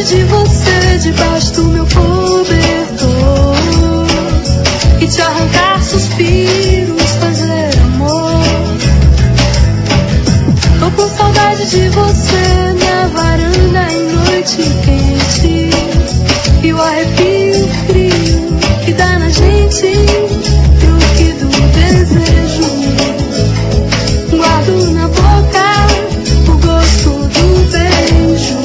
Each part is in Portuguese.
de você debaixo do meu cobertor e te arrancar suspiros, fazer amor. Tô com saudade de você na varanda em noite quente e o arrepio frio que dá na gente, truque do desejo. Guardo na boca o gosto do beijo.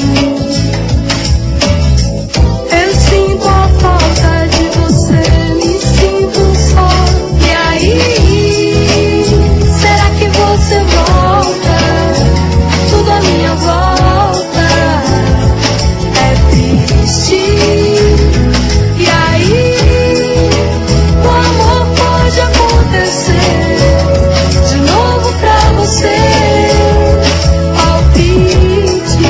Eu sinto a falta de você, me sinto só. E aí, será que você volta? Tudo à minha volta é triste. E aí, o amor pode acontecer de novo pra você. Palpite.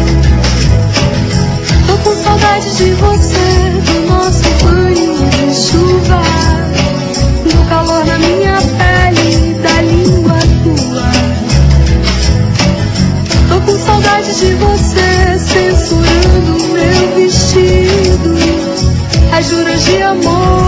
Tô com saudade de você, do nosso banho de chuva, do calor na minha pele, da língua tua. Tô com saudade de você, censurando meu vestido, as juras de amor.